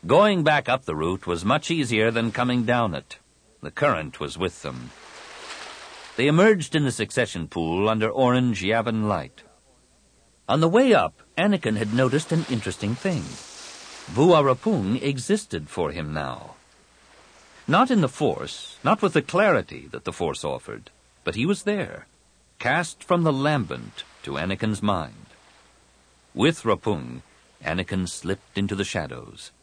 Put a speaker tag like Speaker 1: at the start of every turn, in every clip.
Speaker 1: Going back up the route was much easier than coming down it. The current was with them. They emerged in the succession pool under orange Yavin light. On the way up, Anakin had noticed an interesting thing. Vua Rapung existed for him now. Not in the Force, not with the clarity that the Force offered, but he was there, cast from the lambent to Anakin's mind. With Rapung, Anakin slipped into the shadows.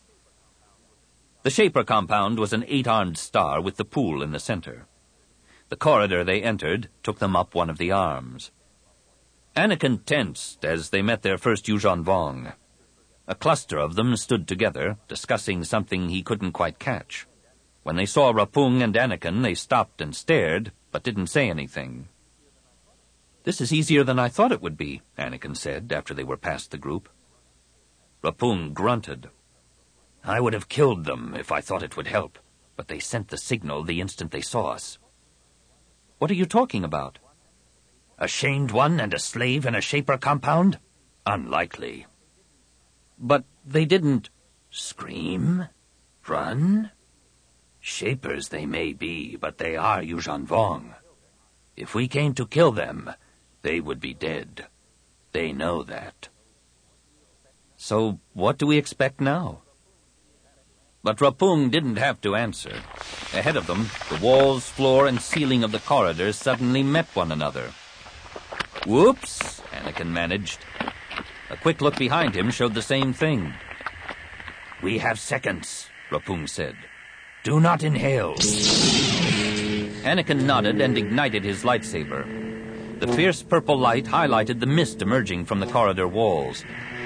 Speaker 1: The Shaper compound was an 8-armed star with the pool in the center. The corridor they entered took them up one of the arms. Anakin tensed as they met their first Yuuzhan Vong. A cluster of them stood together, discussing something he couldn't quite catch. When they saw Rapung and Anakin, they stopped and stared, but didn't say anything. "This is easier than I thought it would be," Anakin said after they were past the group. Rapung grunted. "I would have killed them if I thought it would help, but they sent the signal the instant they saw us." "What are you talking about?" "A shamed one and a slave in a Shaper compound? Unlikely." "But they didn't—" "Scream? Run? Shapers they may be, but they are Yuuzhan Vong. If we came to kill them, they would be dead. They know that." "So what do we expect now?" But Rapung didn't have to answer. Ahead of them, the walls, floor, and ceiling of the corridor suddenly met one another. "Whoops," Anakin managed. A quick look behind him showed the same thing. "We have seconds," Rapung said. "Do not inhale." Anakin nodded and ignited his lightsaber. The fierce purple light highlighted the mist emerging from the corridor walls.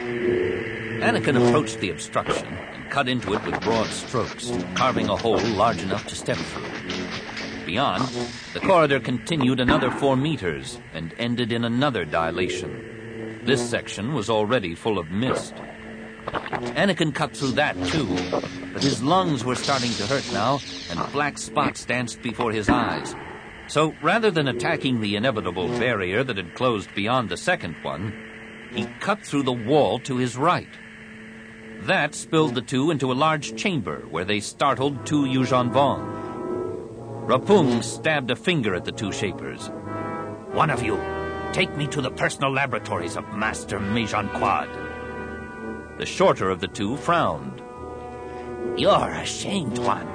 Speaker 1: Anakin approached the obstruction and cut into it with broad strokes, carving a hole large enough to step through. Beyond, the corridor continued another 4 meters and ended in another dilation. This section was already full of mist. Anakin cut through that, too, but his lungs were starting to hurt now, and black spots danced before his eyes. So, rather than attacking the inevitable barrier that had closed beyond the second one, he cut through the wall to his right. That spilled the two into a large chamber where they startled 2 Yuuzhan Vong. Rapung stabbed a finger at the 2 Shapers. "One of you, take me to the personal laboratories of Master Mejan Quad." The shorter of the 2 frowned. "You're a shamed one."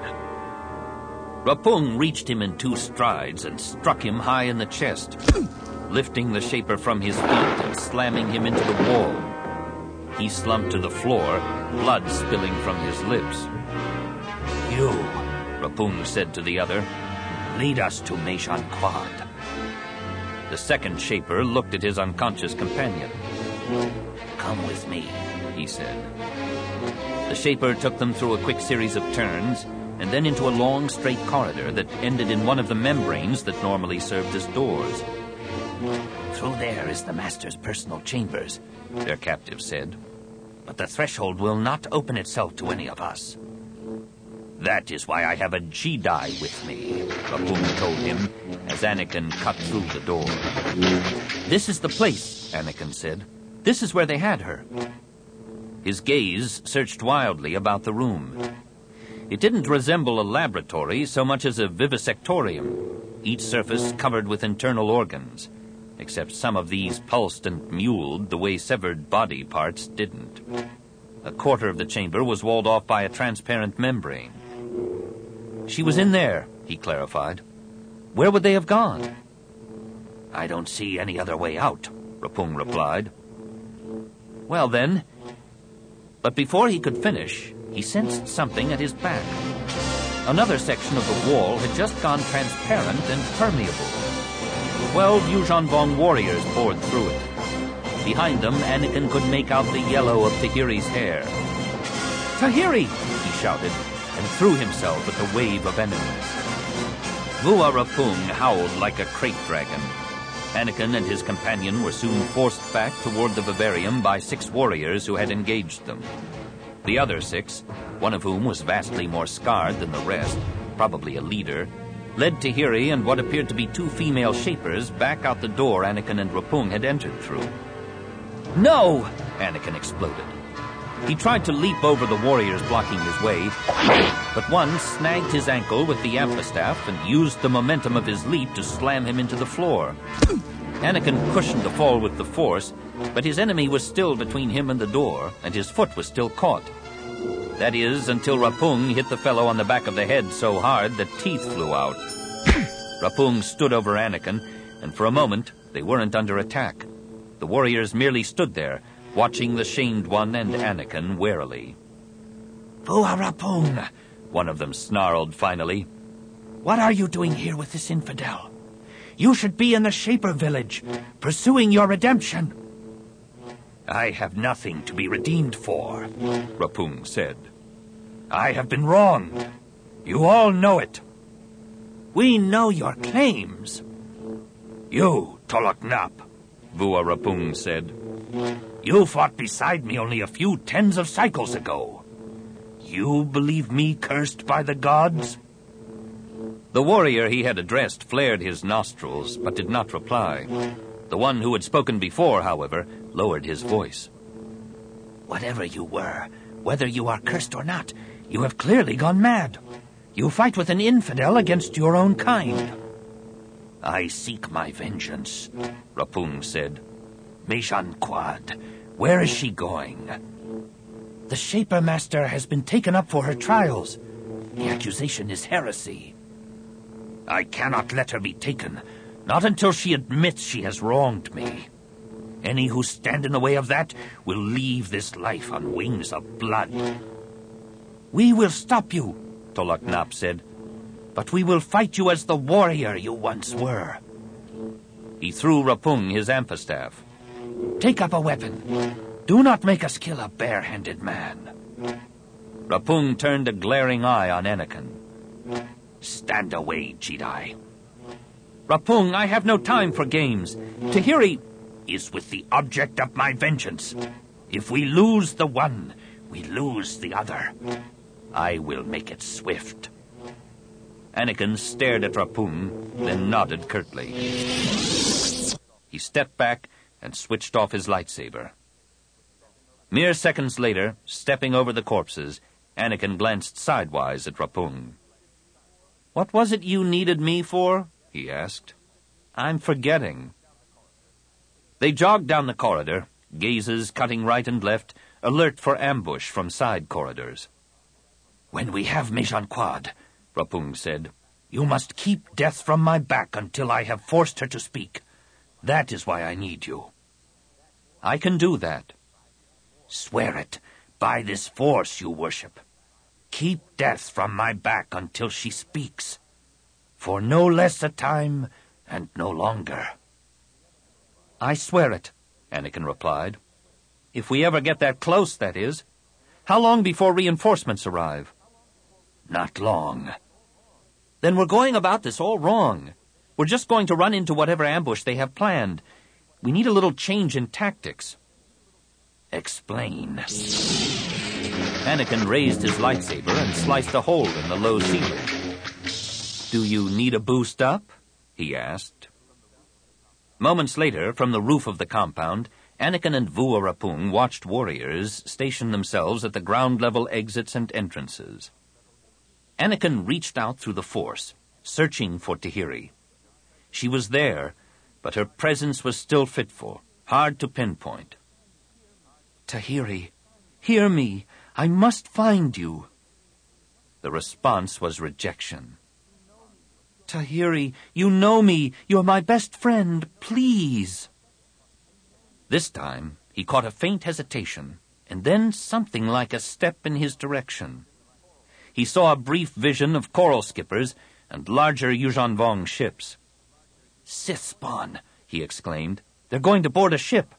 Speaker 1: Rapung reached him in 2 strides and struck him high in the chest, lifting the Shaper from his feet and slamming him into the wall. He slumped to the floor, blood spilling from his lips. "You," Rapung said to the other, "lead us to Mejan Quad." The second Shaper looked at his unconscious companion. "Come with me," he said. The Shaper took them through a quick series of turns, and then into a long, straight corridor that ended in one of the membranes that normally served as doors. "Through there is the Master's personal chambers," their captive said. "But the threshold will not open itself to any of us." "That is why I have a Jedi with me," Rapung told him, as Anakin cut through the door. "This is the place," Anakin said. "This is where they had her." His gaze searched wildly about the room. It didn't resemble a laboratory so much as a vivisectorium, each surface covered with internal organs, except some of these pulsed and muled the way severed body parts didn't. A quarter of the chamber was walled off by a transparent membrane. "She was in there," he clarified. "Where would they have gone?" "I don't see any other way out," Rapung replied. "Well then..." But before he could finish, he sensed something at his back. Another section of the wall had just gone transparent and permeable. 12 Yuuzhan Vong warriors poured through it. Behind them, Anakin could make out the yellow of Tahiri's hair. "Tahiri!" he shouted, and threw himself at the wave of enemies. Vua Rapung howled like a crate dragon. Anakin and his companion were soon forced back toward the vivarium by 6 warriors who had engaged them. The other 6, one of whom was vastly more scarred than the rest, probably a leader, led Tahiri and what appeared to be 2 female Shapers back out the door Anakin and Rapung had entered through. "No!" Anakin exploded. He tried to leap over the warriors blocking his way, but one snagged his ankle with the amphistaff and used the momentum of his leap to slam him into the floor. Anakin cushioned the fall with the force, but his enemy was still between him and the door, and his foot was still caught. That is, until Rapung hit the fellow on the back of the head so hard that teeth flew out. Rapung stood over Anakin, and for a moment they weren't under attack. The warriors merely stood there, watching the shamed one and Anakin warily.
Speaker 2: "Vua Rapung,"
Speaker 1: one of them snarled finally.
Speaker 2: "What are you doing here with this infidel? You should be in the Shaper village, pursuing your redemption."
Speaker 3: "I have nothing to be redeemed for," Rapung said. "I have been wronged. You all know it."
Speaker 2: "We know your claims."
Speaker 3: "You, Tolok Nap," Vua Rapung said. "You fought beside me only a few tens of cycles ago. You believe me cursed by the gods?"
Speaker 1: The warrior he had addressed flared his nostrils, but did not reply. The one who had spoken before, however, lowered his voice.
Speaker 2: "Whatever you were, whether you are cursed or not, you have clearly gone mad. You fight with an infidel against your own kind."
Speaker 3: "I seek my vengeance," Rapung said. "Meshan Quad, where is she going?"
Speaker 2: "The Shaper Master has been taken up for her trials. The accusation is heresy."
Speaker 3: "I cannot let her be taken, not until she admits she has wronged me. Any who stand in the way of that will leave this life on wings of blood."
Speaker 2: "We will stop you," Tolok Nap said. "But we will fight you as the warrior you once were."
Speaker 1: He threw Rapung his amphistaff.
Speaker 2: "Take up a weapon. Do not make us kill a bare-handed man."
Speaker 1: Rapung turned a glaring eye on Anakin.
Speaker 3: "Stand away, Jedi."
Speaker 1: "Rapung, I have no time for games. Tahiri
Speaker 3: is with the object of my vengeance. If we lose the one, we lose the other. I will make it swift."
Speaker 1: Anakin stared at Rapung, then nodded curtly. He stepped back and switched off his lightsaber. Mere seconds later, stepping over the corpses, Anakin glanced sidewise at Rapung. "What was it you needed me for?" he asked. "I'm forgetting." They jogged down the corridor, gazes cutting right and left, alert for ambush from side corridors.
Speaker 2: "When we have Meshan Quad," Rapung said, "you must keep death from my back until I have forced her to speak. That is why I need you."
Speaker 1: "I can do that."
Speaker 2: "Swear it, by this force you worship. Keep death from my back until she speaks. For no less a time and no longer."
Speaker 1: "I swear it," Anakin replied. "If we ever get that close, that is. How long before reinforcements arrive?"
Speaker 2: "Not long."
Speaker 1: "Then we're going about this all wrong. We're just going to run into whatever ambush they have planned. We need a little change in tactics."
Speaker 2: "Explain."
Speaker 1: Anakin raised his lightsaber and sliced a hole in the low ceiling. "Do you need a boost up?" he asked. Moments later, from the roof of the compound, Anakin and Vua Rapung watched warriors station themselves at the ground-level exits and entrances. Anakin reached out through the Force, searching for Tahiri. She was there, but her presence was still fitful, hard to pinpoint.
Speaker 2: "Tahiri, hear me. I must find you."
Speaker 1: The response was rejection.
Speaker 2: "Tahiri, you know me. You're my best friend. Please."
Speaker 1: This time, he caught a faint hesitation, and then something like a step in his direction. He saw a brief vision of coral skippers and larger Yuuzhan Vong ships.
Speaker 2: "Sith spawn,"
Speaker 1: he exclaimed. "They're going to board a ship."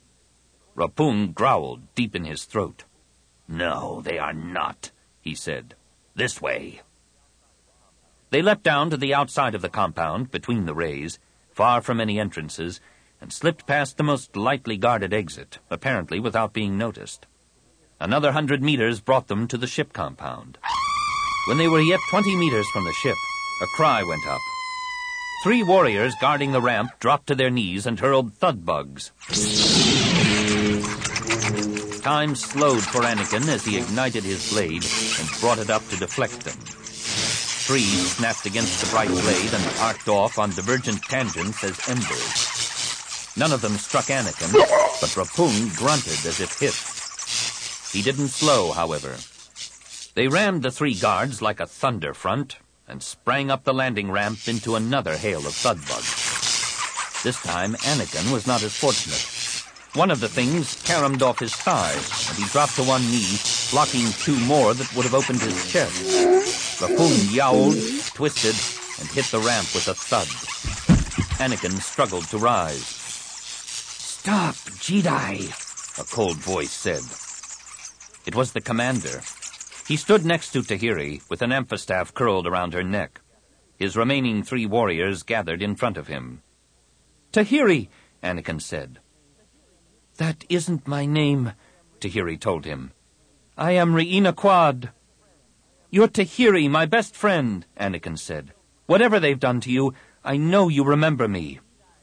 Speaker 1: Rapung growled deep in his throat.
Speaker 3: "No, they are not," he said. "This way."
Speaker 1: They leapt down to the outside of the compound, between the rays, far from any entrances, and slipped past the most lightly guarded exit, apparently without being noticed. Another 100 meters brought them to the ship compound. When they were yet 20 meters from the ship, a cry went up. 3 warriors guarding the ramp dropped to their knees and hurled thud bugs. Time slowed for Anakin as he ignited his blade and brought it up to deflect them. Trees snapped against the bright blade and arced off on divergent tangents as embers. None of them struck Anakin, but Rapung grunted as if hit. He didn't slow, however. They rammed the 3 guards like a thunder front and sprang up the landing ramp into another hail of thud bugs. This time, Anakin was not as fortunate. One of the things caromed off his thigh, and he dropped to one knee, blocking 2 more that would have opened his chest. Rapung yowled, twisted, and hit the ramp with a thud. Anakin struggled to rise.
Speaker 2: "Stop, Jedi,"
Speaker 1: a cold voice said. It was the commander. He stood next to Tahiri, with an amphistaff curled around her neck. His remaining 3 warriors gathered in front of him. "Tahiri," Anakin said. "That isn't my name," Tahiri told him. "I am Reina Quad." "You're Tahiri, my best friend," Anakin said. "Whatever they've done to you, I know you remember me."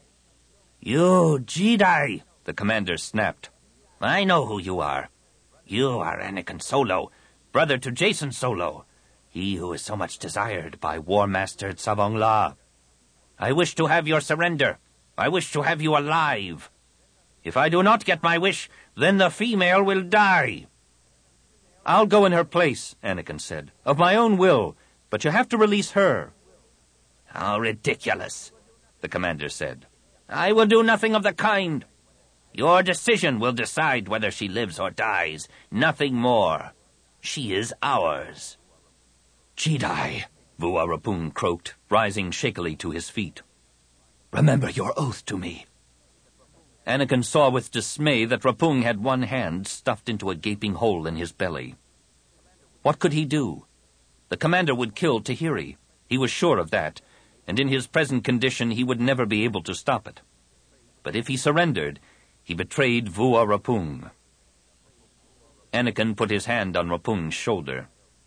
Speaker 2: "You Jedi,"
Speaker 1: the commander snapped.
Speaker 2: "I know who you are. You are Anakin Solo, brother to Jacen Solo, he who is so much desired by War Master Tsavong La. I wish to have your surrender. I wish to have you alive. If I do not get my wish, then the female will die."
Speaker 1: "I'll go in her place," Anakin said, "of my own will, but you have to release her."
Speaker 2: "How ridiculous,"
Speaker 1: the commander said.
Speaker 2: "I will do nothing of the kind. Your decision will decide whether she lives or dies, nothing more. She is ours."
Speaker 1: "Jedi," Vua Rapung croaked, rising shakily to his feet.
Speaker 2: "Remember your oath to me."
Speaker 1: Anakin saw with dismay that Rapung had one hand stuffed into a gaping hole in his belly. What could he do? The commander would kill Tahiri. He was sure of that, and in his present condition he would never be able to stop it. But if he surrendered, he betrayed Vua Rapung. Anakin put his hand on Rapung's shoulder.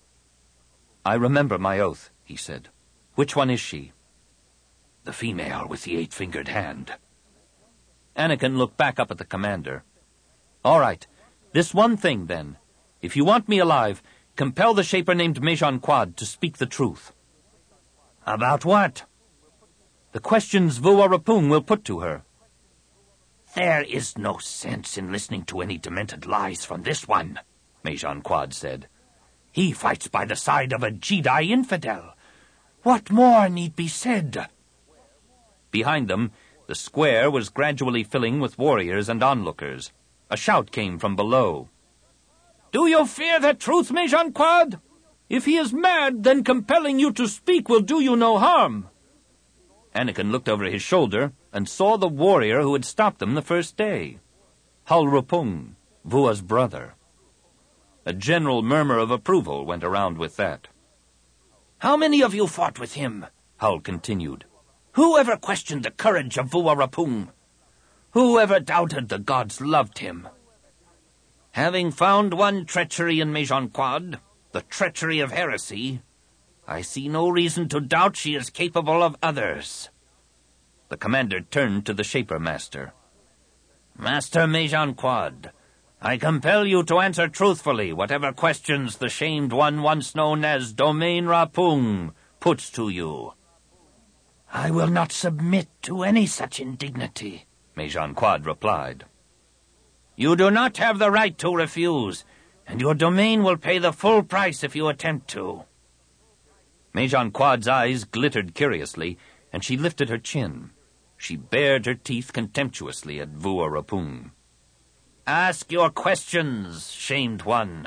Speaker 1: "I remember my oath," he said. "Which one is she?"
Speaker 2: "The female with the 8-fingered hand."
Speaker 1: Anakin looked back up at the commander. "All right, this one thing, then. If you want me alive, compel the Shaper named Mejan Quad to speak the truth."
Speaker 2: "About what?"
Speaker 1: "The questions Vua Rapung will put to her."
Speaker 2: "There is no sense in listening to any demented lies from this one," Mejan Quad said. "He fights by the side of a Jedi infidel. What more need be said?"
Speaker 1: Behind them, the square was gradually filling with warriors and onlookers. A shout came from below.
Speaker 3: "Do you fear the truth, Mejan Quad? If he is mad, then compelling you to speak will do you no harm."
Speaker 1: Anakin looked over his shoulder and saw the warrior who had stopped them the first day. Hul Rapung, Vua's brother. A general murmur of approval went around with that.
Speaker 2: "How many of you fought with him?"
Speaker 1: Hul continued.
Speaker 2: "Who ever questioned the courage of Vua Rapung? Who ever doubted the gods loved him? Having found one treachery in Mejan Quad, the treachery of heresy, I see no reason to doubt she is capable of others."
Speaker 1: The commander turned to the Shaper Master.
Speaker 2: "Master Mejan Quad, I compel you to answer truthfully whatever questions the shamed one once known as Domain Rapung puts to you." "I will not submit to any such indignity,"
Speaker 1: Mejan Quad replied.
Speaker 2: "You do not have the right to refuse, and your domain will pay the full price if you attempt to."
Speaker 1: Mejan Quad's eyes glittered curiously, and she lifted her chin. She bared her teeth contemptuously at Vua Rapung.
Speaker 2: "Ask your questions, shamed one."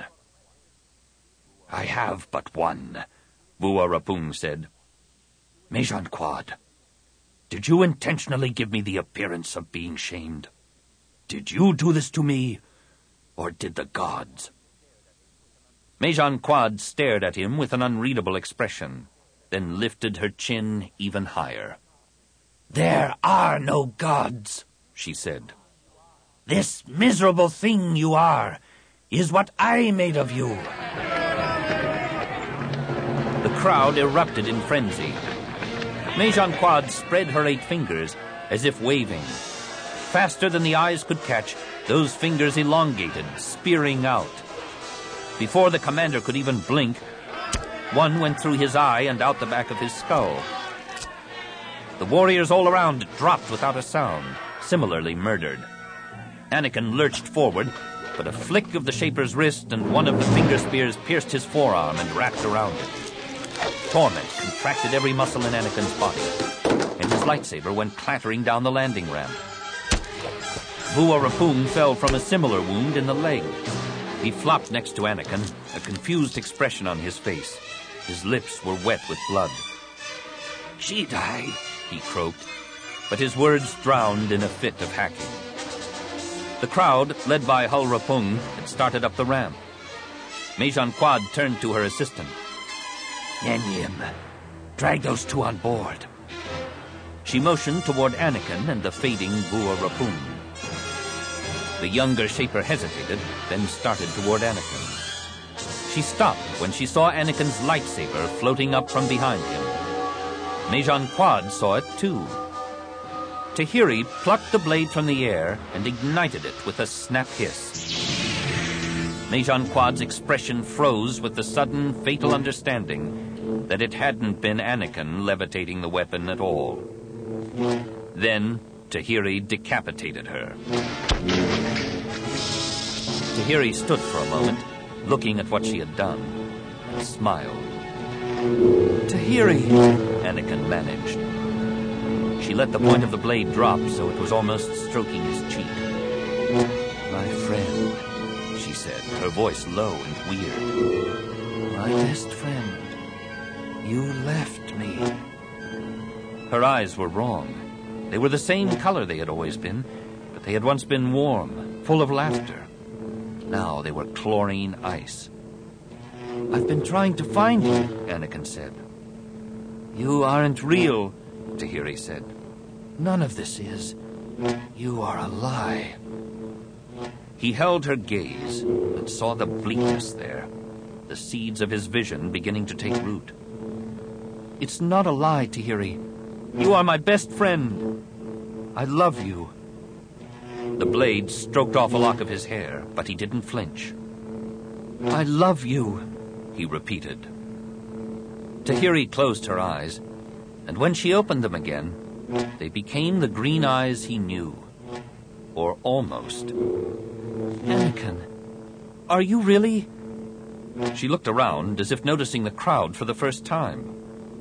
Speaker 3: "I have but one," Vua Rapung said. "Mejan Quad, did you intentionally give me the appearance of being shamed? Did you do this to me, or did the gods?"
Speaker 1: Mejan Quad stared at him with an unreadable expression, then lifted her chin even higher.
Speaker 2: "There are no gods," she said. "This miserable thing you are is what I made of you."
Speaker 1: The crowd erupted in frenzy. Mejan Quad spread her 8 fingers as if waving. Faster than the eyes could catch, those fingers elongated, spearing out. Before the commander could even blink, one went through his eye and out the back of his skull. The warriors all around dropped without a sound, similarly murdered. Anakin lurched forward, but a flick of the Shaper's wrist and one of the finger spears pierced his forearm and wrapped around it. Torment contracted every muscle in Anakin's body, and his lightsaber went clattering down the landing ramp. Vua Rapung fell from a similar wound in the leg. He flopped next to Anakin, a confused expression on his face. His lips were wet with blood.
Speaker 2: Jedi,
Speaker 1: he croaked, but his words drowned in a fit of hacking. The crowd, led by Hul Rapung, had started up the ramp. Mejan Quad turned to her assistant.
Speaker 2: Yenyim, drag those two on board.
Speaker 1: She motioned toward Anakin and the fading Vua Rapung. The younger Shaper hesitated, then started toward Anakin. She stopped when she saw Anakin's lightsaber floating up from behind him. Mejan Quad saw it too. Tahiri plucked the blade from the air and ignited it with a snap hiss. Mejan Quad's expression froze with the sudden, fatal understanding that it hadn't been Anakin levitating the weapon at all. Then Tahiri decapitated her. Tahiri stood for a moment, looking at what she had done, and smiled.
Speaker 3: Tahiri,
Speaker 1: Anakin managed. She let the point of the blade drop so it was almost stroking his cheek.
Speaker 3: My friend,
Speaker 1: she said, her voice low and weird.
Speaker 3: My best friend, you left me.
Speaker 1: Her eyes were wrong. They were the same color they had always been, but they had once been warm, full of laughter. Now they were chlorine ice.
Speaker 3: I've been trying to find you,
Speaker 1: Anakin said.
Speaker 3: You aren't real,
Speaker 1: Tahiri said.
Speaker 3: None of this is. You are a lie.
Speaker 1: He held her gaze and saw the bleakness there, the seeds of his vision beginning to take root.
Speaker 3: It's not a lie, Tahiri. You are my best friend. I love you.
Speaker 1: The blade stroked off a lock of his hair, but he didn't flinch.
Speaker 3: I love you,
Speaker 1: he repeated. Tahiri closed her eyes, and when she opened them again, they became the green eyes he knew. Or almost.
Speaker 3: Anakin, are you really?
Speaker 1: She looked around as if noticing the crowd for the first time.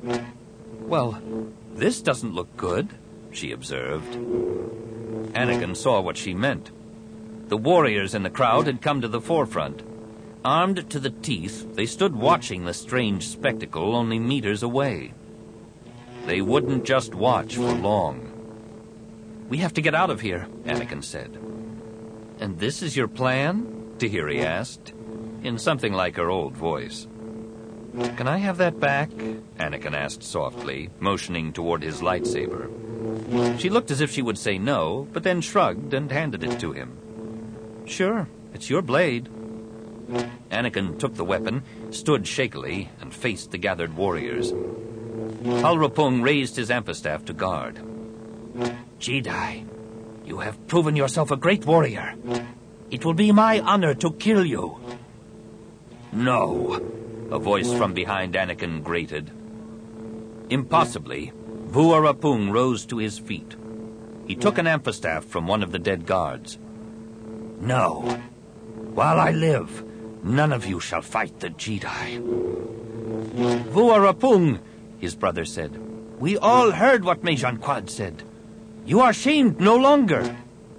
Speaker 3: Well, this doesn't look good,
Speaker 1: she observed. Anakin saw what she meant. The warriors in the crowd had come to the forefront. Armed to the teeth, they stood watching the strange spectacle only meters away. They wouldn't just watch for long.
Speaker 3: We have to get out of here,
Speaker 1: Anakin said.
Speaker 3: And this is your plan?
Speaker 1: Tahiri asked, in something like her old voice.
Speaker 3: Can I have that back?
Speaker 1: Anakin asked softly, motioning toward his lightsaber. She looked as if she would say no, but then shrugged and handed it to him.
Speaker 3: Sure, it's your blade.
Speaker 1: Anakin took the weapon, stood shakily, and faced the gathered warriors. Hul Rapung raised his amphistaff to guard.
Speaker 2: Jedi, you have proven yourself a great warrior. It will be my honor to kill you.
Speaker 1: No, a voice from behind Anakin grated. Impossibly, Vua Rapung rose to his feet. He took an amphistaff from one of the dead guards.
Speaker 2: No. While I live, none of you shall fight the Jedi.
Speaker 3: Vua Rapung,
Speaker 1: his brother said.
Speaker 3: We all heard what Mejan Quad said. You are shamed no longer.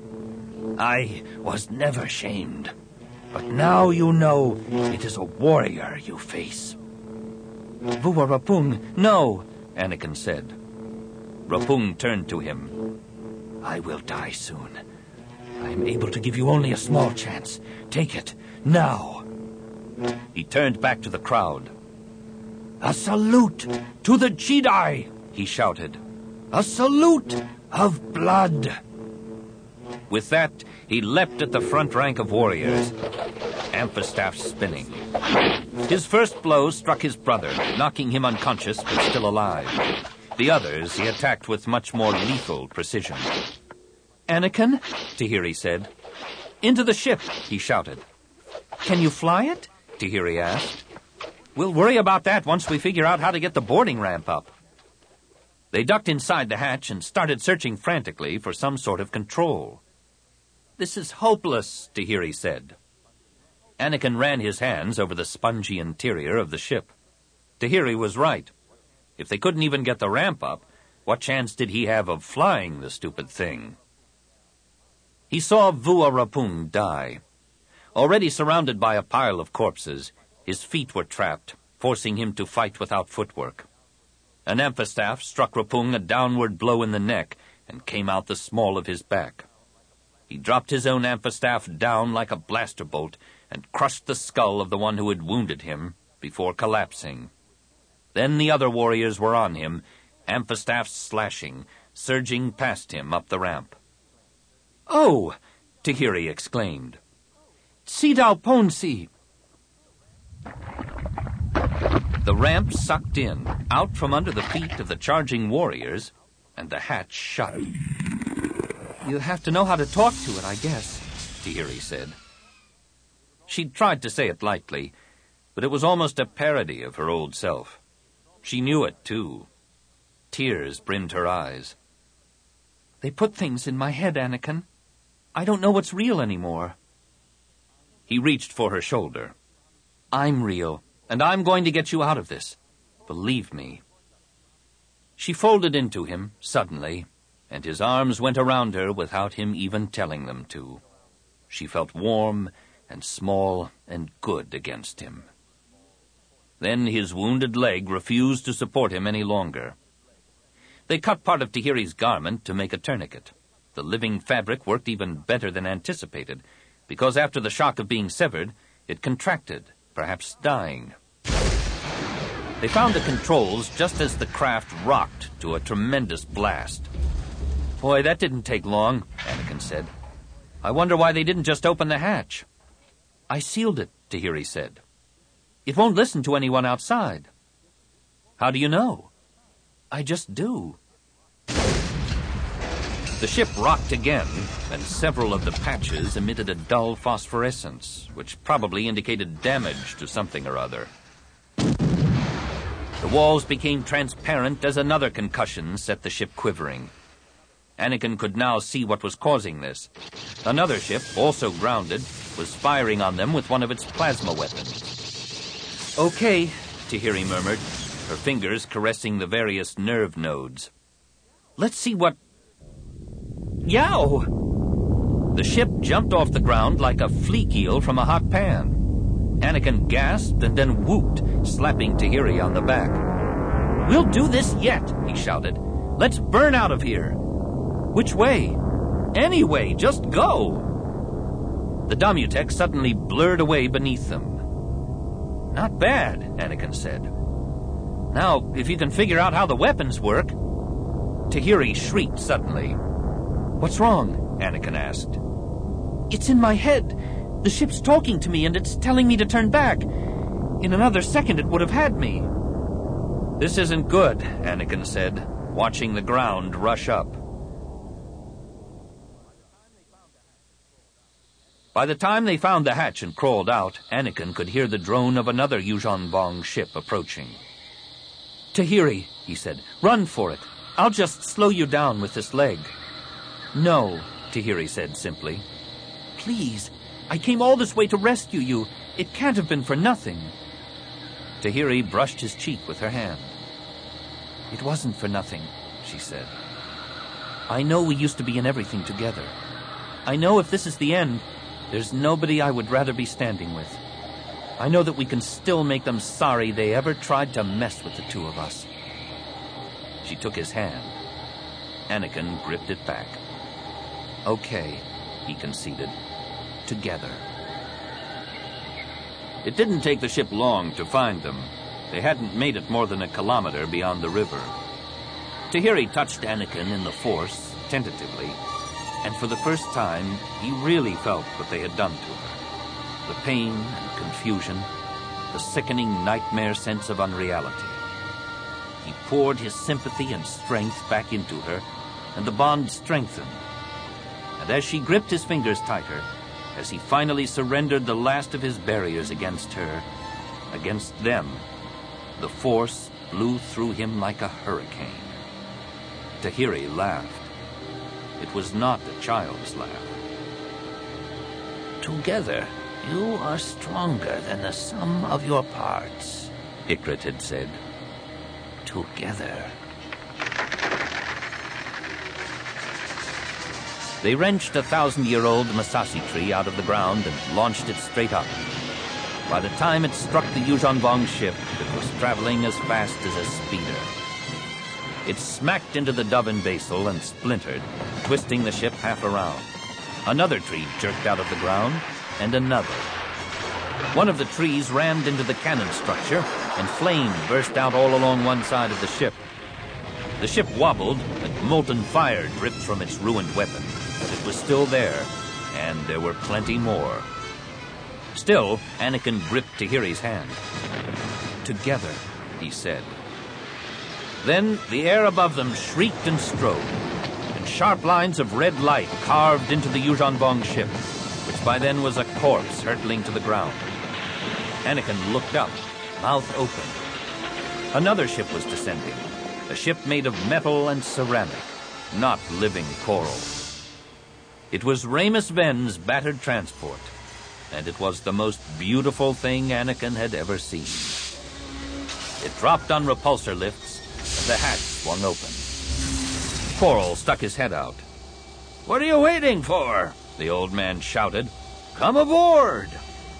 Speaker 2: I was never shamed. But now you know it is a warrior you face.
Speaker 3: Vua Rapung, no,
Speaker 1: Anakin said. Rapung turned to him.
Speaker 2: I will die soon. I am able to give you only a small chance. Take it, now.
Speaker 1: He turned back to the crowd.
Speaker 2: A salute to the Jedi, he shouted. A salute of blood.
Speaker 1: With that, he leapt at the front rank of warriors, amphistaff spinning. His first blow struck his brother, knocking him unconscious but still alive. The others he attacked with much more lethal precision. Anakin, Tahiri said. Into the ship, he shouted. Can you fly it? Tahiri asked. We'll worry about that once we figure out how to get the boarding ramp up. They ducked inside the hatch and started searching frantically for some sort of control. This is hopeless, Tahiri said. Anakin ran his hands over the spongy interior of the ship. Tahiri was right. If they couldn't even get the ramp up, what chance did he have of flying the stupid thing? He saw Vua Rapung die. Already surrounded by a pile of corpses, his feet were trapped, forcing him to fight without footwork. An amphistaff struck Rapung a downward blow in the neck and came out the small of his back. He dropped his own amphistaff down like a blaster bolt and crushed the skull of the one who had wounded him before collapsing. Then the other warriors were on him, amphistaffs slashing, surging past him up the ramp. "Oh!" Tahiri exclaimed. "Sidao Ponsi!" The ramp sucked in, out from under the feet of the charging warriors, and the hatch shut. "You have to know how to talk to it, I guess," Tahiri said. She'd tried to say it lightly, but it was almost a parody of her old self. She knew it, too. Tears brimmed her eyes. "They put things in my head, Anakin. I don't know what's real anymore." He reached for her shoulder. "I'm real, and I'm going to get you out of this. Believe me." She folded into him, suddenly, and his arms went around her without him even telling them to. She felt warm and small and good against him. Then his wounded leg refused to support him any longer. They cut part of Tahiri's garment to make a tourniquet. The living fabric worked even better than anticipated, because after the shock of being severed, it contracted, perhaps dying. They found the controls just as the craft rocked to a tremendous blast. "Boy, that didn't take long," Anakin said. "I wonder why they didn't just open the hatch." "I sealed it," Tahiri said. "It won't listen to anyone outside." "How do you know?" "I just do." The ship rocked again, and several of the patches emitted a dull phosphorescence, which probably indicated damage to something or other. The walls became transparent as another concussion set the ship quivering. Anakin could now see what was causing this. Another ship, also grounded, was firing on them with one of its plasma weapons. "Okay," Tahiri murmured, her fingers caressing the various nerve nodes. "Let's see what..." Yow! The ship jumped off the ground like a fleek eel from a hot pan. Anakin gasped and then whooped, slapping Tahiri on the back. "We'll do this yet," he shouted. "Let's burn out of here." "Which way?" "Any way, just go." The Damutech suddenly blurred away beneath them. "Not bad," Anakin said. "Now, if you can figure out how the weapons work..." Tahiri shrieked suddenly. "What's wrong?" Anakin asked. "It's in my head. The ship's talking to me, and it's telling me to turn back. In another second, it would have had me." "This isn't good," Anakin said, watching the ground rush up. By the time they found the hatch and crawled out, Anakin could hear the drone of another Yuuzhan Vong ship approaching. "Tahiri," he said, "run for it. I'll just slow you down with this leg." "No," Tahiri said simply. "Please, I came all this way to rescue you. It can't have been for nothing." Tahiri brushed his cheek with her hand. "It wasn't for nothing," she said. "I know we used to be in everything together. I know if this is the end, there's nobody I would rather be standing with. I know that we can still make them sorry they ever tried to mess with the two of us." She took his hand. Anakin gripped it back. "Okay," he conceded. "Together." It didn't take the ship long to find them. They hadn't made it more than a kilometer beyond the river. Tahiri touched Anakin in the Force, tentatively, and for the first time, he really felt what they had done to her. The pain and confusion, the sickening nightmare sense of unreality. He poured his sympathy and strength back into her, and the bond strengthened. And as she gripped his fingers tighter, as he finally surrendered the last of his barriers against her, against them, the force blew through him like a hurricane. Tahiri laughed. It was not a child's laugh.
Speaker 2: Together, you are stronger than the sum of your parts,
Speaker 1: Ikrit had said.
Speaker 2: Together.
Speaker 1: They wrenched a 1,000-year-old Masashi tree out of the ground and launched it straight up. By the time it struck the Yuzhanvong ship, it was traveling as fast as a speeder. It smacked into the Doven Basel and splintered, twisting the ship half around. Another tree jerked out of the ground, and another. One of the trees rammed into the cannon structure, and flame burst out all along one side of the ship. The ship wobbled, and molten fire dripped from its ruined weapon, but it was still there, and there were plenty more. Still, Anakin gripped Tahiri's hand. Together, he said. Then the air above them shrieked and strode, and sharp lines of red light carved into the Yuzhanvong ship, which by then was a corpse hurtling to the ground. Anakin looked up, mouth open. Another ship was descending, a ship made of metal and ceramic, not living coral. It was Ramus Ven's battered transport, and it was the most beautiful thing Anakin had ever seen. It dropped on repulsor lifts, and the hatch swung open. Coral stuck his head out.
Speaker 2: What are you waiting for?
Speaker 1: The old man shouted.
Speaker 2: Come aboard!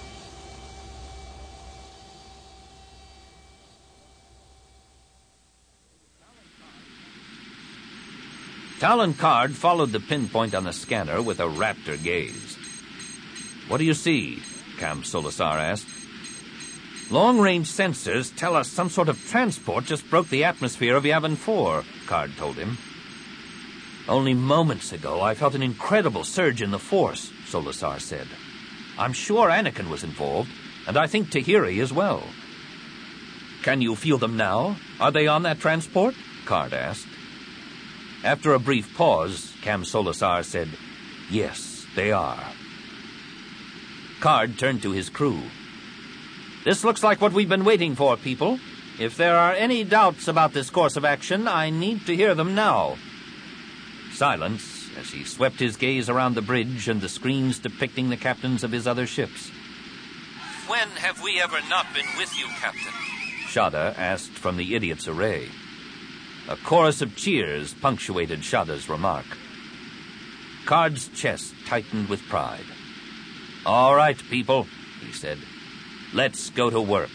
Speaker 1: Talon Karrde followed the pinpoint on the scanner with a raptor gaze. What do you see? Kam Solusar asked. Long-range sensors tell us some sort of transport just broke the atmosphere of Yavin 4, Karrde told him. Only moments ago, I felt an incredible surge in the Force, Solusar said. I'm sure Anakin was involved, and I think Tahiri as well. Can you feel them now? Are they on that transport? Karrde asked. After a brief pause, Kam Solusar said, Yes, they are. Karrde turned to his crew. This looks like what we've been waiting for, people. If there are any doubts about this course of action, I need to hear them now. Silence as he swept his gaze around the bridge and the screens depicting the captains of his other ships. When have we ever not been with you, Captain? Shada asked from the idiot's array. A chorus of cheers punctuated Shada's remark. Karrde's chest tightened with pride. All right, people, he said. Let's go to work.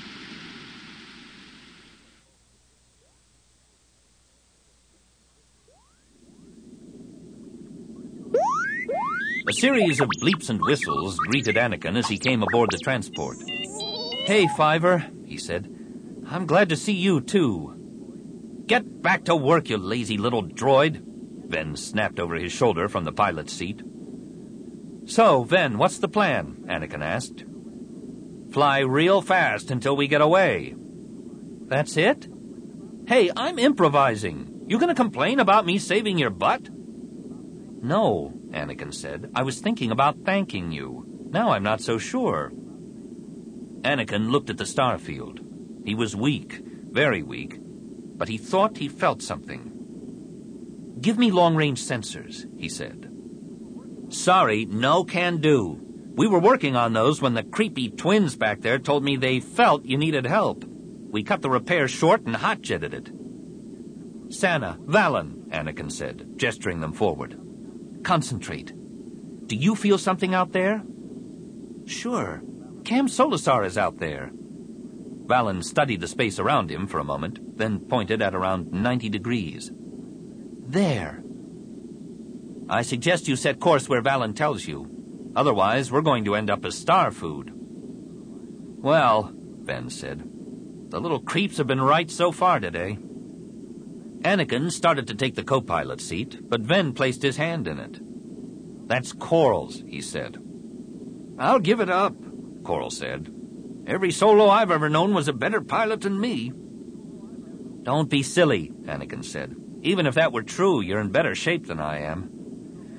Speaker 1: A series of bleeps and whistles greeted Anakin as he came aboard the transport. Hey, Fiver, he said. I'm glad to see you, too. Get back to work, you lazy little droid, Ven snapped over his shoulder from the pilot's seat. So, Ven, what's the plan? Anakin asked. Fly real fast until we get away. That's it? Hey, I'm improvising. You gonna complain about me saving your butt? No, Anakin said. I was thinking about thanking you. Now I'm not so sure. Anakin looked at the star field. He was weak, very weak, but he thought he felt something. Give me long-range sensors, he said. Sorry, no can do. We were working on those when the creepy twins back there told me they felt you needed help. We cut the repair short and hot-jetted it. Sana, Valen, Anakin said, gesturing them forward. Concentrate. Do you feel something out there? Sure. Kam Solusar is out there. Valen studied the space around him for a moment, then pointed at around 90 degrees. There. I suggest you set course where Valen tells you. Otherwise, we're going to end up as star food. Well, Ven said, the little creeps have been right so far today. Anakin started to take the co-pilot seat, but Ven placed his hand in it. That's Coral's, he said. I'll give it up, Coral said. Every solo I've ever known was a better pilot than me. Don't be silly, Anakin said. Even if that were true, you're in better shape than I am.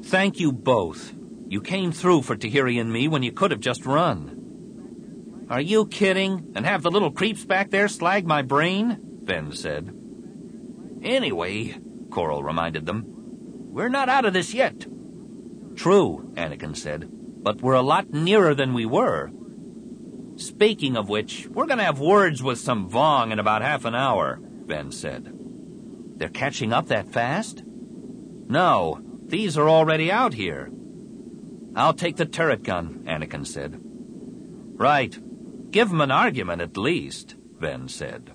Speaker 1: Thank you both. You came through for Tahiri and me when you could have just run. Are you kidding? And have the little creeps back there slag my brain? Ven said.
Speaker 3: Anyway, Coral reminded them, we're not out of this yet.
Speaker 1: True, Anakin said, but we're a lot nearer than we were. Speaking of which, we're going to have words with some Vong in about half an hour, Ven said. They're catching up that fast? No, these are already out here. I'll take the turret gun, Anakin said. Right. Give them an argument at least, Ven said.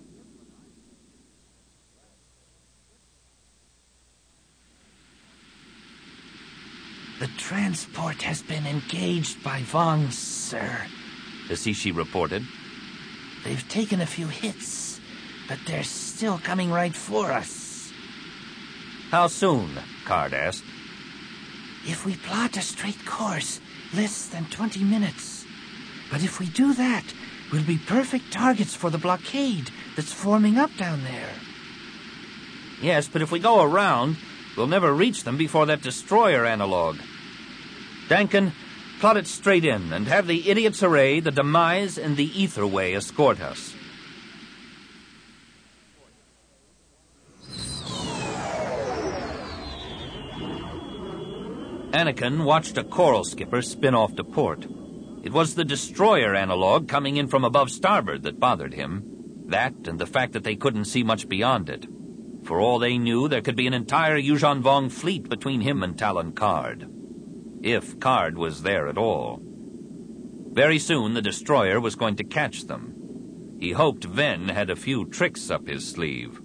Speaker 2: The transport has been engaged by Vong, sir,
Speaker 1: Asishi reported.
Speaker 2: They've taken a few hits, but they're still coming right for us.
Speaker 1: How soon? Card asked.
Speaker 2: If we plot a straight course, less than 20 minutes. But if we do that, we'll be perfect targets for the blockade that's forming up down there.
Speaker 1: Yes, but if we go around, we'll never reach them before that destroyer analog. Dankin, plot it straight in and have the Idiot's Array, the Demise, and the Etherway escort us. Anakin watched a Coral skipper spin off to port. It was the destroyer analog coming in from above starboard that bothered him. That and the fact that they couldn't see much beyond it. For all they knew, there could be an entire Yuuzhan Vong fleet between him and Talon Card. If Card was there at all. Very soon, the destroyer was going to catch them. He hoped Ven had a few tricks up his sleeve.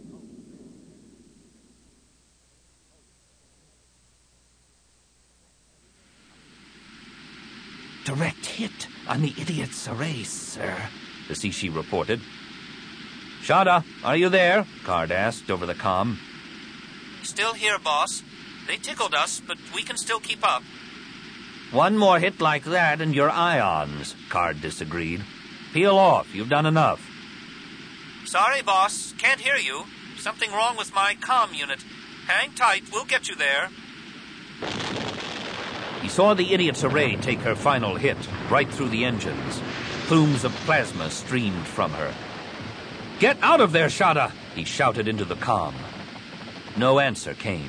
Speaker 2: Direct hit on the Idiot's Array, sir,
Speaker 1: Asishi reported. Shada, are you there? Card asked over the comm.
Speaker 4: Still here, boss. They tickled us, but we can still keep up.
Speaker 1: One more hit like that and you're ions, Card disagreed. Peel off, you've done enough.
Speaker 4: Sorry, boss. Can't hear you. Something wrong with my comm unit. Hang tight, we'll get you there.
Speaker 1: He saw the Idiot's Array take her final hit, right through the engines. Plumes of plasma streamed from her. Get out of there, Shada! He shouted into the comm. No answer came.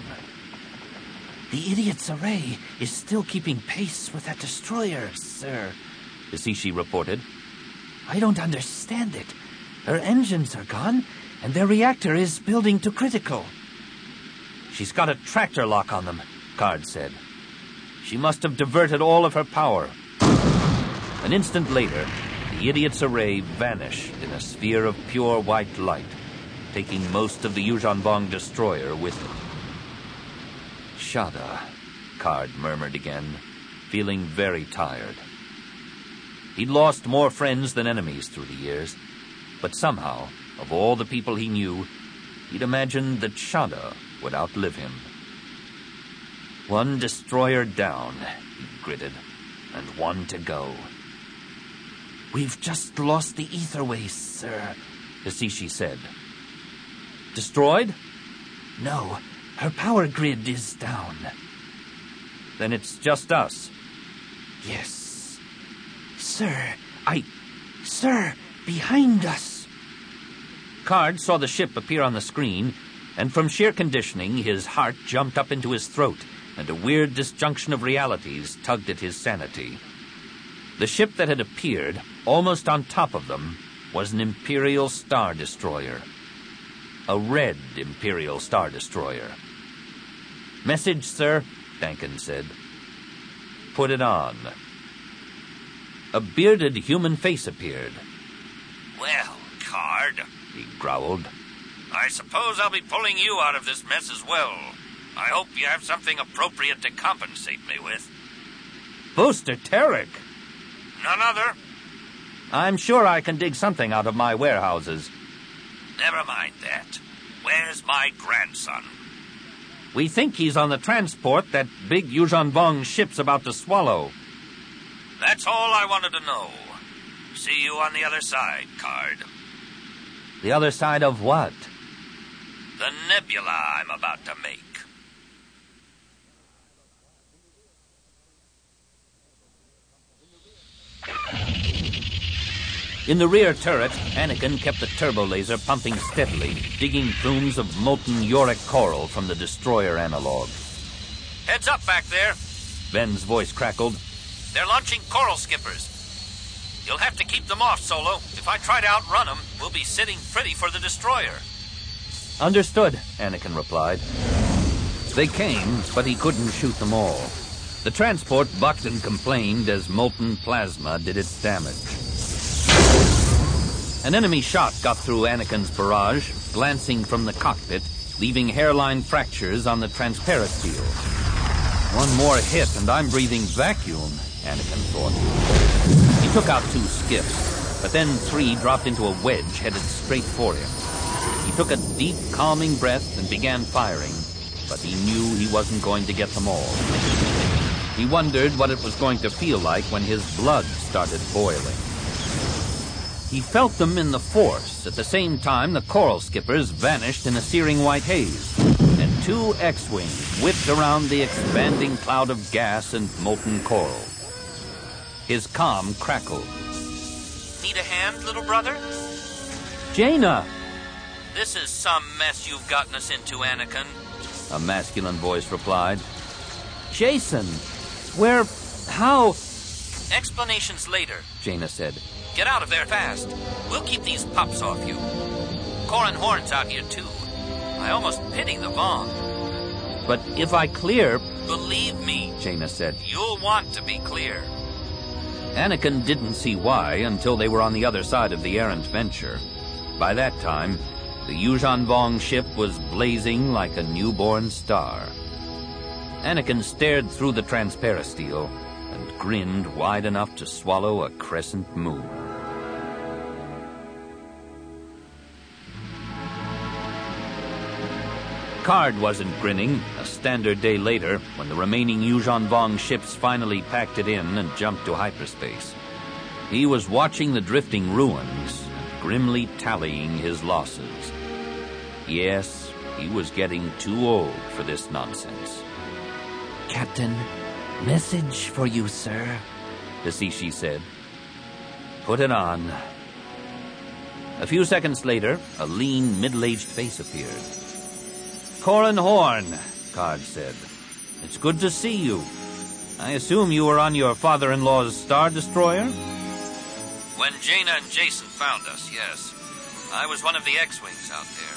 Speaker 2: The Idiot's Array is still keeping pace with that destroyer, sir,
Speaker 1: Asishi reported.
Speaker 2: I don't understand it. Her engines are gone, and their reactor is building to critical.
Speaker 1: She's got a tractor lock on them, Card said. She must have diverted all of her power. An instant later, the Idiot's Array vanished in a sphere of pure white light, taking most of the Yuuzhan Vong destroyer with it. Shada, Card murmured again, feeling very tired. He'd lost more friends than enemies through the years, but somehow, of all the people he knew, he'd imagined that Shada would outlive him. One destroyer down, he gritted, and one to go.
Speaker 2: We've just lost the Etherway, sir,
Speaker 1: Asishi said. Destroyed?
Speaker 2: No, her power grid is down.
Speaker 1: Then it's just us.
Speaker 2: Yes. Sir, Sir, behind us.
Speaker 1: Card saw the ship appear on the screen, and from sheer conditioning, his heart jumped up into his throat, and a weird disjunction of realities tugged at his sanity. The ship that had appeared, almost on top of them, was an Imperial Star Destroyer. A red Imperial Star Destroyer. Message, sir, Dankin said. Put it on. A bearded human face appeared.
Speaker 3: Well, Card,
Speaker 1: he growled.
Speaker 3: I suppose I'll be pulling you out of this mess as well. I hope you have something appropriate to compensate me with.
Speaker 1: Booster Terek!
Speaker 3: None other?
Speaker 1: I'm sure I can dig something out of my warehouses.
Speaker 3: Never mind that. Where's my grandson?
Speaker 1: We think he's on the transport that big Yuuzhan Vong ship's about to swallow.
Speaker 3: That's all I wanted to know. See you on the other side, Card.
Speaker 1: The other side of what?
Speaker 3: The nebula I'm about to make.
Speaker 1: In the rear turret, Anakin kept the turbo laser pumping steadily, digging plumes of molten yorick coral from the destroyer analog.
Speaker 4: Heads up back there.
Speaker 1: Ben's voice crackled.
Speaker 4: They're launching coral skippers. You'll have to keep them off, Solo. If I try to outrun them, we'll be sitting pretty for the destroyer.
Speaker 1: Understood, Anakin replied. They came, but he couldn't shoot them all. The transport bucked and complained as molten plasma did its damage. An enemy shot got through Anakin's barrage, glancing from the cockpit, leaving hairline fractures on the transparent steel. One more hit and I'm breathing vacuum, Anakin thought. He took out 2 skiffs, but then 3 dropped into a wedge headed straight for him. He took a deep, calming breath and began firing, but he knew he wasn't going to get them all. He wondered what it was going to feel like when his blood started boiling. He felt them in the force. At the same time, the coral skippers vanished in a searing white haze, and 2 X-wings whipped around the expanding cloud of gas and molten coral. His comm crackled.
Speaker 4: Need a hand, little brother?
Speaker 1: Jaina!
Speaker 4: This is some mess you've gotten us into, Anakin.
Speaker 1: A masculine voice replied. Jason! Where... how...
Speaker 4: Explanations later,
Speaker 1: Jaina said.
Speaker 4: Get out of there fast. We'll keep these pups off you. Corin Horn's out here, too. I almost pity the Vaughn.
Speaker 1: But if I clear...
Speaker 4: Believe me,
Speaker 1: Jaina said.
Speaker 4: You'll want to be clear.
Speaker 1: Anakin didn't see why until they were on the other side of the errant venture. By that time, the Yuuzhan Vong ship was blazing like a newborn star. Anakin stared through the transparasteel and grinned wide enough to swallow a crescent moon. Karrde wasn't grinning a standard day later when the remaining Yuuzhan Vong ships finally packed it in and jumped to hyperspace. He was watching the drifting ruins and grimly tallying his losses. Yes, he was getting too old for this nonsense.
Speaker 2: Captain, message for you, sir,
Speaker 1: Dasishi said. Put it on. A few seconds later, a lean, middle-aged face appeared. Corin Horn, Karrde said. It's good to see you. I assume you were on your father-in-law's Star Destroyer?
Speaker 4: When Jaina and Jacen found us, yes. I was one of the X-Wings out there.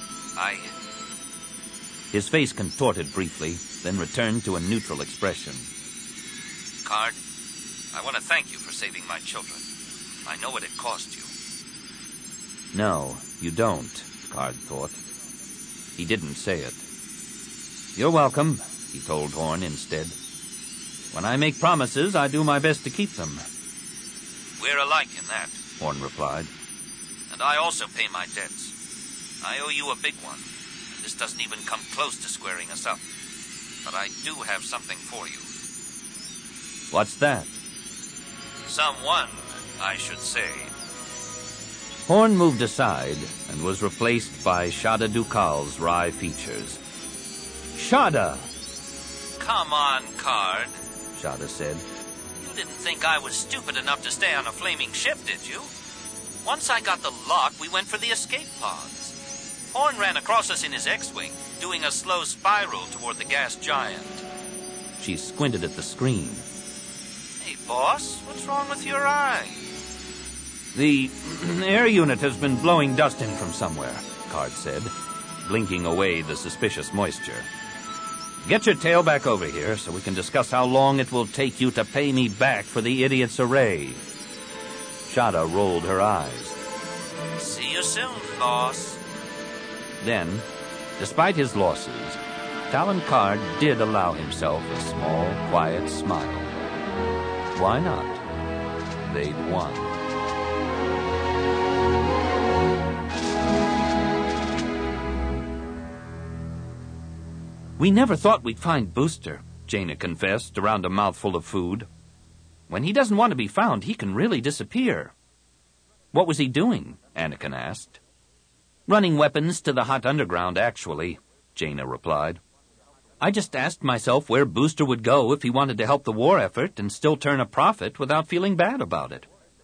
Speaker 1: His face contorted briefly, then returned to a neutral expression.
Speaker 4: Karrde, I want to thank you for saving my children. I know what it cost you.
Speaker 1: No, you don't, Karrde thought. He didn't say it. You're welcome, he told Horn instead. When I make promises, I do my best to keep them.
Speaker 4: We're alike in that,
Speaker 1: Horn replied.
Speaker 4: And I also pay my debts. I owe you a big one. This doesn't even come close to squaring us up. But I do have something for you.
Speaker 1: What's that?
Speaker 4: Someone, I should say.
Speaker 1: Horn moved aside and was replaced by Shada Dukal's wry features. Shada!
Speaker 4: Come on, Karrde,
Speaker 1: Shada said.
Speaker 4: You didn't think I was stupid enough to stay on a flaming ship, did you? Once I got the lock, we went for the escape pods. Horn ran across us in his X-Wing, doing a slow spiral toward the gas giant.
Speaker 1: She squinted at the screen.
Speaker 4: Hey, boss, what's wrong with your eye?
Speaker 1: The air unit has been blowing dust in from somewhere, Karrde said, blinking away the suspicious moisture. Get your tail back over here so we can discuss how long it will take you to pay me back for the idiot's array. Shada rolled her eyes.
Speaker 4: See you soon, boss.
Speaker 1: Then, despite his losses, Talon Karrde did allow himself a small, quiet smile. Why not? They'd won. We never thought we'd find Booster, Jaina confessed around a mouthful of food. When he doesn't want to be found, he can really disappear. What was he doing? Anakin asked. Running weapons to the hot underground, actually, Jaina replied. I just asked myself where Booster would go if he wanted to help the war effort and still turn a profit without feeling bad about it.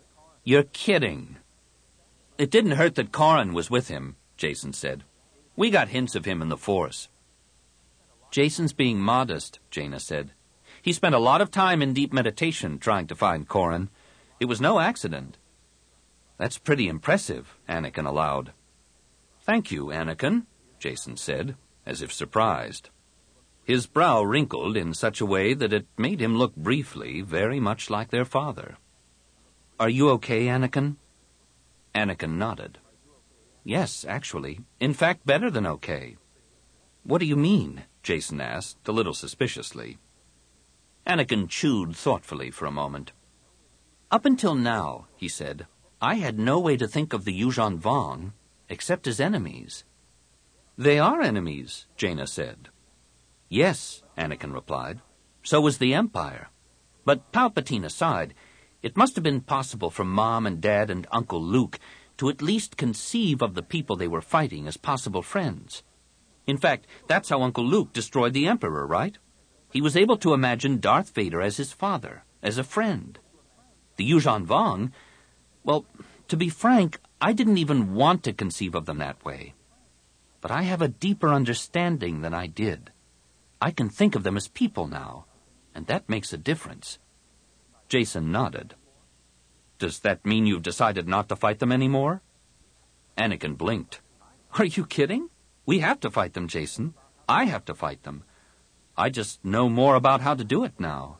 Speaker 1: You're kidding. It didn't hurt that Corran was with him, Jacen said. We got hints of him in the Force. Jacen's being modest, Jaina said. He spent a lot of time in deep meditation trying to find Corran. It was no accident. That's pretty impressive, Anakin allowed. Thank you, Anakin, Jacen said, as if surprised. His brow wrinkled in such a way that it made him look briefly very much like their father. Are you okay, Anakin? Anakin nodded. Yes, actually. In fact, better than okay. What do you mean? Jacen asked, a little suspiciously. Anakin chewed thoughtfully for a moment. Up until now, he said, I had no way to think of the Yuuzhan Vong except as enemies. They are enemies, Jaina said. Yes, Anakin replied. So was the Empire. But Palpatine aside, it must have been possible for Mom and Dad and Uncle Luke to at least conceive of the people they were fighting as possible friends. In fact, that's how Uncle Luke destroyed the Emperor, right? He was able to imagine Darth Vader as his father, as a friend. The Yuuzhan Vong, well, to be frank, I didn't even want to conceive of them that way. But I have a deeper understanding than I did. I can think of them as people now, and that makes a difference. Jacen nodded. Does that mean you've decided not to fight them anymore? Anakin blinked. Are you kidding? We have to fight them, Jacen. I have to fight them. I just know more about how to do it now.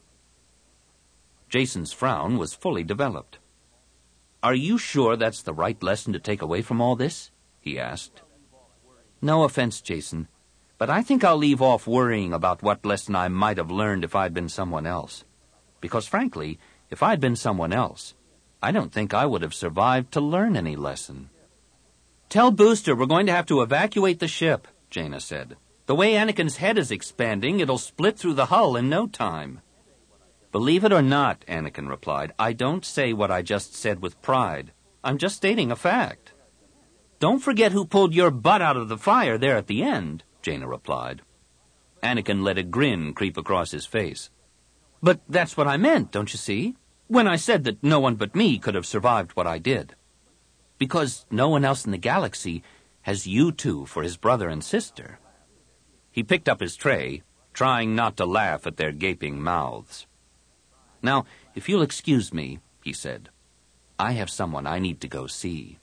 Speaker 1: Jacen's frown was fully developed. Are you sure that's the right lesson to take away from all this? He asked. No offense, Jacen, but I think I'll leave off worrying about what lesson I might have learned if I'd been someone else. Because frankly, if I'd been someone else, I don't think I would have survived to learn any lesson. Tell Booster we're going to have to evacuate the ship, Jaina said. The way Anakin's head is expanding, it'll split through the hull in no time. Believe it or not, Anakin replied, I don't say what I just said with pride. I'm just stating a fact. Don't forget who pulled your butt out of the fire there at the end, Jaina replied. Anakin let a grin creep across his face. But that's what I meant, don't you see? When I said that no one but me could have survived what I did. Because no one else in the galaxy has you two for his brother and sister. He picked up his tray, trying not to laugh at their gaping mouths. Now, if you'll excuse me, he said, I have someone I need to go see.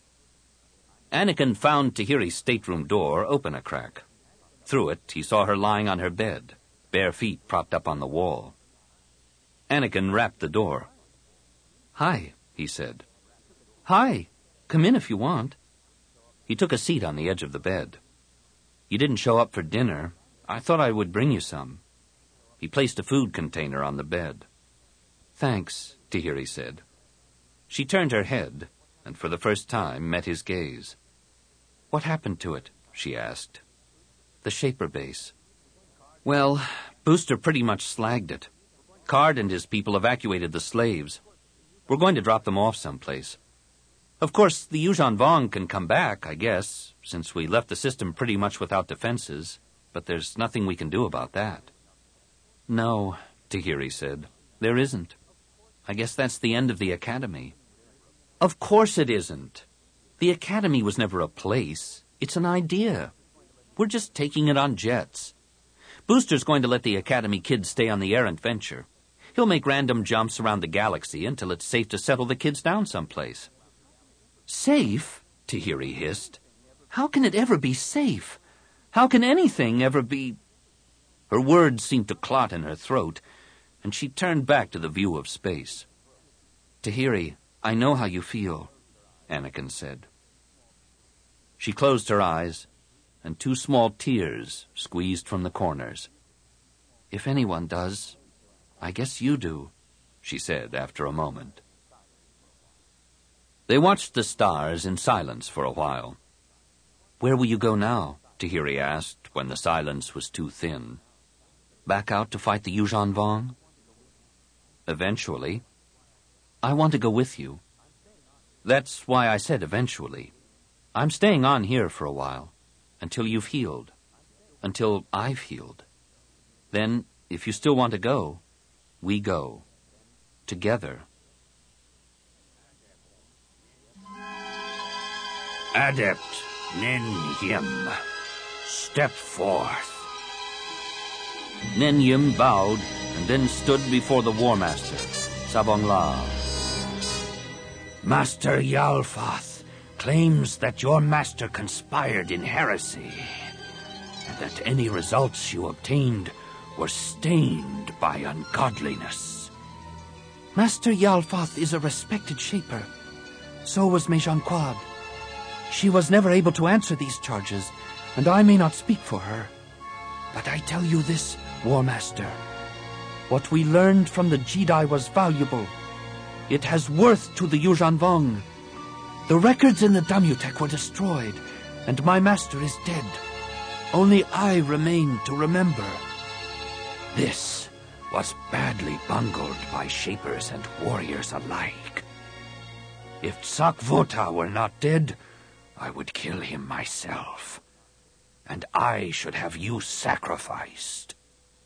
Speaker 1: Anakin found Tahiri's stateroom door open a crack. Through it, he saw her lying on her bed, bare feet propped up on the wall. Anakin rapped the door. Hi, he said. Hi, come in if you want. He took a seat on the edge of the bed. You didn't show up for dinner. I thought I would bring you some. He placed a food container on the bed. Thanks, Tahiri said. She turned her head, and for the first time met his gaze. What happened to it? She asked. The Shaper base. Well, Booster pretty much slagged it. Card and his people evacuated the slaves. We're going to drop them off someplace. Of course, the Yuuzhan Vong can come back, I guess, since we left the system pretty much without defenses, but there's nothing we can do about that. No, Tahiri said. There isn't. I guess that's the end of the Academy. Of course it isn't. The Academy was never a place. It's an idea. We're just taking it on jets. Booster's going to let the Academy kids stay on the errant venture. He'll make random jumps around the galaxy until it's safe to settle the kids down someplace. Safe? Tahiri hissed. How can it ever be safe? How can anything ever be... Her words seemed to clot in her throat, and she turned back to the view of space. Tahiri, I know how you feel, Anakin said. She closed her eyes, and 2 small tears squeezed from the corners. If anyone does, I guess you do, she said after a moment. They watched the stars in silence for a while. Where will you go now? Tahiri asked when the silence was too thin. Back out to fight the Yuuzhan Vong? Eventually. I want to go with you. That's why I said eventually. I'm staying on here for a while, until you've healed, until I've healed. Then, if you still want to go, we go. Together.
Speaker 2: Adept Nen Yim, step forth.
Speaker 1: Nen Yim bowed and then stood before the War Master, Sabong La.
Speaker 2: Master Yalfath claims that your master conspired in heresy, and that any results you obtained were stained by ungodliness.
Speaker 5: Master Yalfath is a respected shaper. So was Mejan Quad. She was never able to answer these charges, and I may not speak for her. But I tell you this, War Master. What we learned from the Jedi was valuable. It has worth to the Yuuzhan Vong. The records in the Damutech were destroyed, and my master is dead. Only I remain to remember.
Speaker 2: This was badly bungled by shapers and warriors alike. If Tsakvota were not dead, I would kill him myself. And I should have you sacrificed.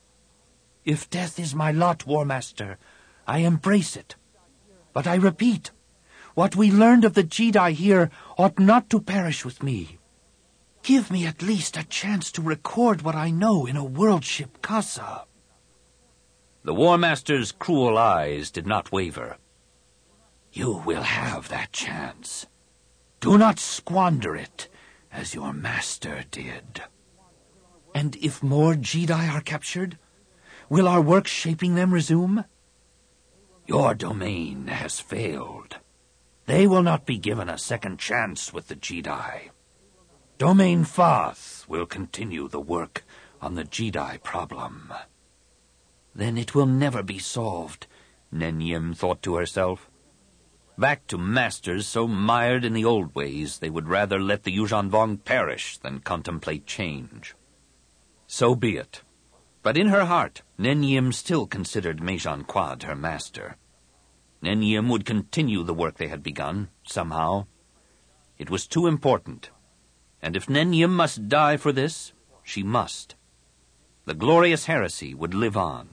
Speaker 5: If death is my lot, War Master, I embrace it. But I repeat, what we learned of the Jedi here ought not to perish with me. Give me at least a chance to record what I know in a world ship Kassa.
Speaker 1: The War Master's cruel eyes did not waver.
Speaker 2: You will have that chance. Do not squander it, as your master did.
Speaker 5: And if more Jedi are captured, will our work shaping them resume?
Speaker 2: Your domain has failed. They will not be given a second chance with the Jedi. Domain Fath will continue the work on the Jedi problem.
Speaker 5: Then it will never be solved,
Speaker 1: Nen Yim thought to herself. Back to masters so mired in the old ways, they would rather let the Yuuzhan Vong perish than contemplate change. So be it. But in her heart, Nen Yim still considered Mejan Quad her master. Nen Yim would continue the work they had begun, somehow. It was too important. And if Nen Yim must die for this, she must. The glorious heresy would live on.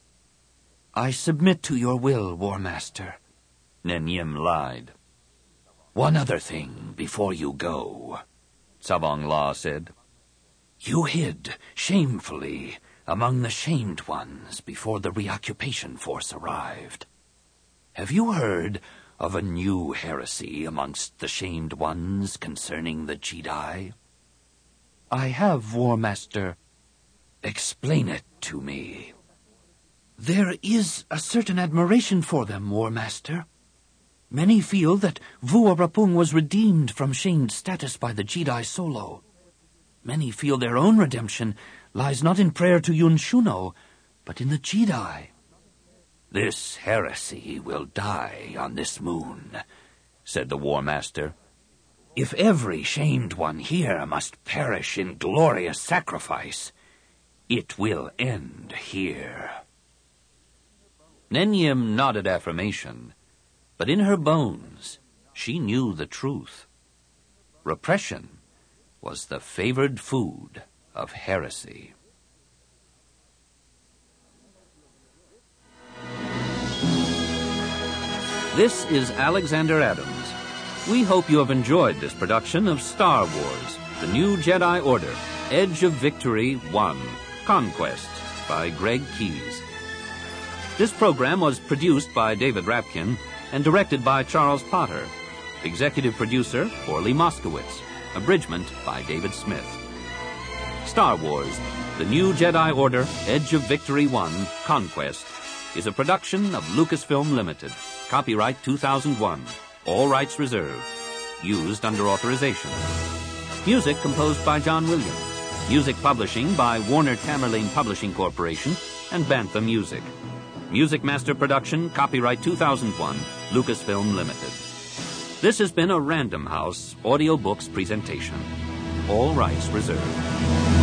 Speaker 5: I submit to your will, War Master.
Speaker 1: Nen Yim lied.
Speaker 2: One other thing before you go,
Speaker 1: Sabong La said.
Speaker 2: You hid, shamefully, among the shamed ones before the reoccupation force arrived. Have you heard of a new heresy amongst the shamed ones concerning the Jedi?
Speaker 5: I have, War Master.
Speaker 2: Explain it to me.
Speaker 5: There is a certain admiration for them, War Master. Many feel that Vua Rapung was redeemed from shamed status by the Jedi Solo. Many feel their own redemption lies not in prayer to Yun Shuno, but in the Jedi.
Speaker 2: This heresy will die on this moon, said the War Master. If every shamed one here must perish in glorious sacrifice, it will end here.
Speaker 1: Nen Yim nodded affirmation, but in her bones she knew the truth. Repression was the favored food of heresy. This is Alexander Adams. We hope you have enjoyed this production of Star Wars, The New Jedi Order, Edge of Victory 1, Conquest, by Greg Keyes. This program was produced by David Rapkin and directed by Charles Potter. Executive producer, Orly Moskowitz. Abridgment by David Smith. Star Wars, The New Jedi Order, Edge of Victory 1, Conquest, is a production of Lucasfilm Limited. Copyright 2001. All rights reserved. Used under authorization. Music composed by John Williams. Music publishing by Warner Tamerlane Publishing Corporation and Bantha Music. Music Master Production, copyright 2001, Lucasfilm Limited. This has been a Random House Audiobooks presentation. All rights reserved.